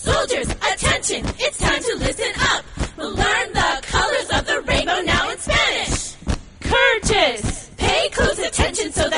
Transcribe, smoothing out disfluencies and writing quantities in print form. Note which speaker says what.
Speaker 1: Soldiers, attention, it's time to listen up. We'll learn the colors of the rainbow now in Spanish.
Speaker 2: Curtis!
Speaker 1: Pay close attention so